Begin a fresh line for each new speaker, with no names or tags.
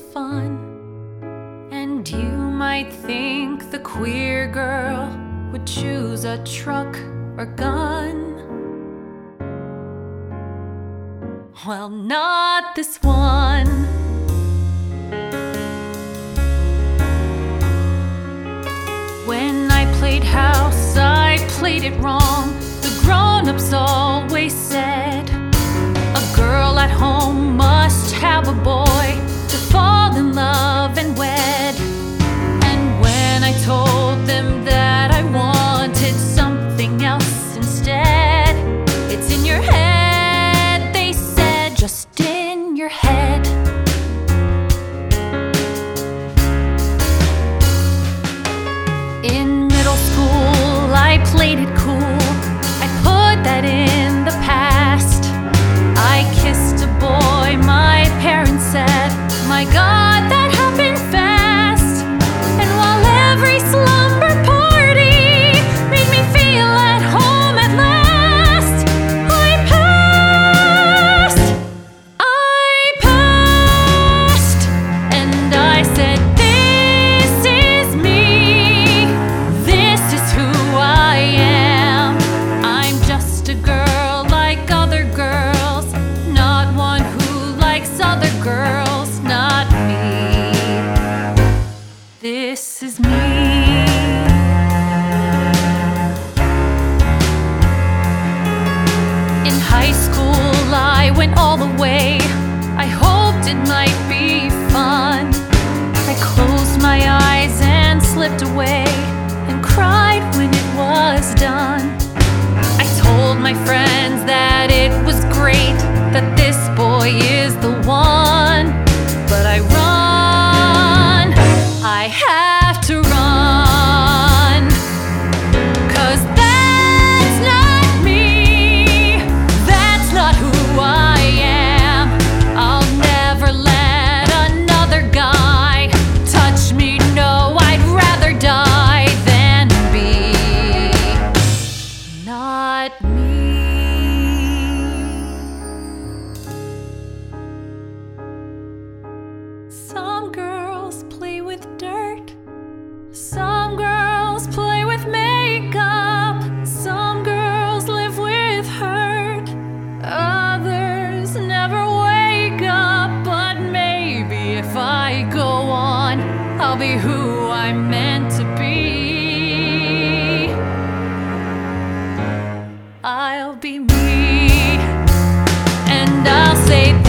fun. And you might think the queer girl would choose a truck or gun. Well, not this one. When I played house, I played it wrong. The grown-ups always said a girl at home must have a boy to fall in love and wed. And when I told them that I wanted something else instead, it's in your head, they said, just in your head. In middle school, I played it cool. I put that in the past. I kissed a boy, my parents said, my God, that happened fast. And while every slumber party made me feel at home at last, I passed, and I said, this is me, this is who I am. I'm just a girl like other girls, not one who likes other girls, not me. This is me. In high school, I went all the way. I hoped it might be fun. I closed my eyes and slipped away and cried when it was done. I told my friends that it was great, that this boy is the one. But I run, I have to run, 'cause that's not me, that's not who I am. I'll never let another guy touch me, no, I'd rather die than be not me. Some girls play with dirt, some girls play with makeup, some girls live with hurt, others never wake up. But maybe if I go on, I'll be who I'm meant to be. I'll be me, and I'll say